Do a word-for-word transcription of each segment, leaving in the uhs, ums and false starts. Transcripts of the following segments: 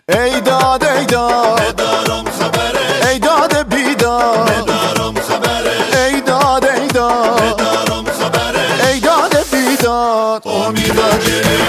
ای داد ای داد ندارم خبره، ای داد بیداد ندارم خبره، ای داد ای داد ندارم خبره، ای داد بیداد امید راجعه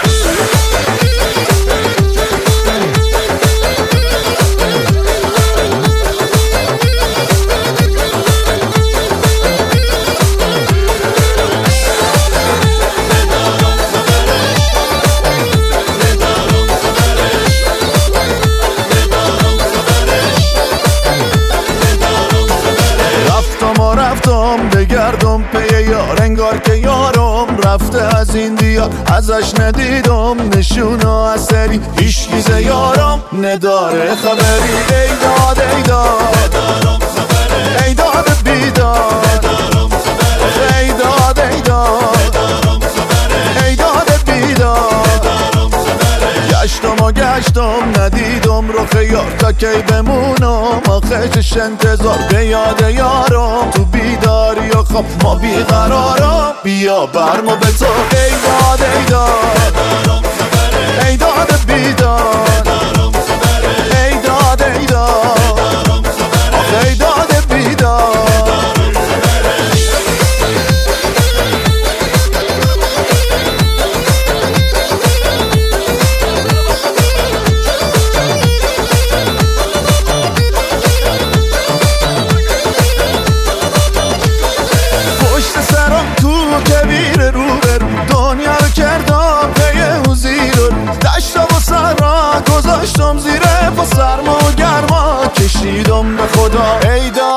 رفتم بگردم پی یار، انگار که یارم رفته از این دیار. ازش ندیدم نشونو اثری، هیچ یارم نداره خبری. ای داد ای داد ندارم خبره، ای داد بیداد ندارم خبره، ای داد ای داد ندارم خبره، ای داد بیداد ندارم خبره. گشتم و گشتم ندیدم رخ یار، تا کی بمونم آخرش انتظار. به یاد یارم تو بیداری و خواب ما بیقرارم، بیا برمو به تو. ای داد ای داد ندارم خبره، ای داد بیداد ندارم خبره، ای داد ای داد ندارم خبره، آخه ای داد بیداد. کبیر رو برو دنیا رو کردم پی زیر رو دشتا و سر را گذاشتم زیر پا سرما و گرما کشیدم به خدا. ای